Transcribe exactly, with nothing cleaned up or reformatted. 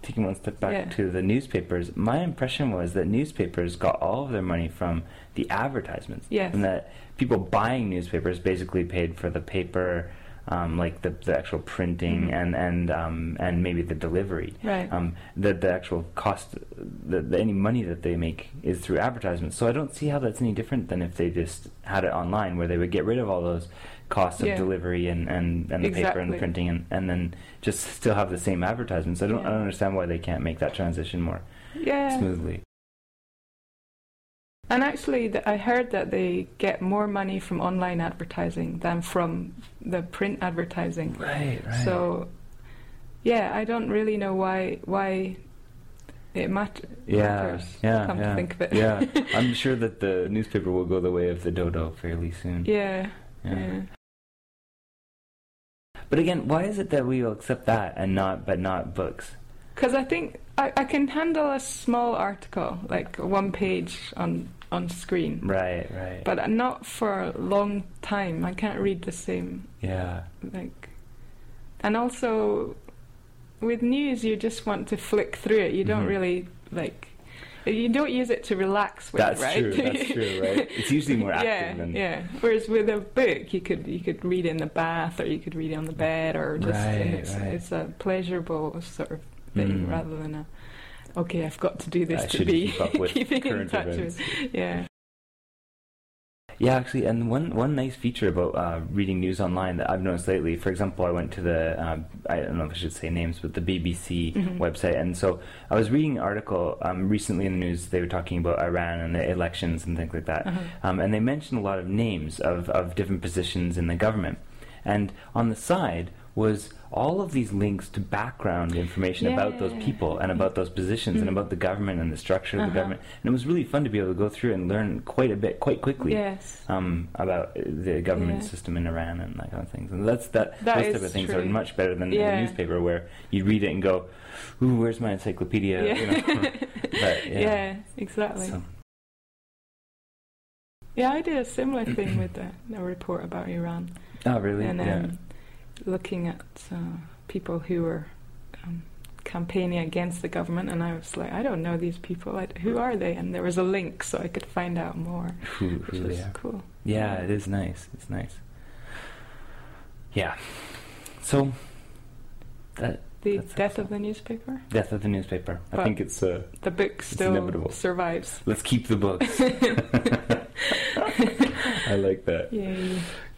taking one step back Yeah. to the newspapers, my impression was that newspapers got all of their money from the advertisements. Yes. And that people buying newspapers basically paid for the paper, um, like the, the actual printing Mhm. and and um, and maybe the delivery. Right. Um, the the actual cost, the, the any money that they make is through advertisements. So I don't see how that's any different than if they just had it online, where they would get rid of all those costs of Yeah. delivery and, and, and the paper and the Exactly. printing, and, and then just still have the same advertisements. I don't I Yeah. don't understand why they can't make that transition more Yeah. smoothly. And actually, th- I heard that they get more money from online advertising than from the print advertising. Right, right. So, yeah, I don't really know why why it mat- yeah, matters. yeah, come yeah, to think of it. yeah. I'm sure that the newspaper will go the way of the dodo fairly soon. yeah, Yeah. yeah. But again, why is it that we will accept that and not, but not books? Because I think I, I can handle a small article, like one page on on screen, Right, right. but not for a long time. I can't read the same, yeah, like, and also with news, you just want to flick through it. You don't Mhm. really like. You don't use it to relax with, that's right? true. That's true, right? It's usually more active yeah, than yeah. Whereas with a book, you could you could read in the bath, or you could read it on the bed, or just Right, it's, right. it's a pleasurable sort of thing Mm. rather than a okay, I've got to do this I to should be keep up with keeping in current touch events. with. Yeah, Yeah, actually, and one one nice feature about uh, reading news online that I've noticed lately, for example, I went to the, uh, I don't know if I should say names, but the B B C Mhm. website, and so I was reading an article um, recently in the news. They were talking about Iran and the elections and things like that, Uh-huh. um, and they mentioned a lot of names of, of different positions in the government, and on the side was all of these links to background information about those Yeah. people and about those positions and Mhm. about the government and the structure of the Uh-huh. government, and it was really fun to be able to go through and learn quite a bit, quite quickly yes, um, about the government Yeah. system in Iran and that kind of things. And that's that. That those is type of things are true. much better than in Yeah. the newspaper, where you read it and go, "Ooh, where's my encyclopedia?" yeah, You know? But, yeah. yeah, exactly. So, Yeah, I did a similar thing with a, a report about Iran, oh, really? and um, yeah. looking at uh, people who were um, campaigning against the government, and I was like, I don't know these people. I, who are they? And there was a link, so I could find out more, Who, which who was they are. cool. Yeah, it is nice. It's nice. Yeah. So that The That's death excellent. of the newspaper. death of the newspaper. I But- think it's. Uh, The book still inevitable. survives. let's keep the books. I like that. Yay.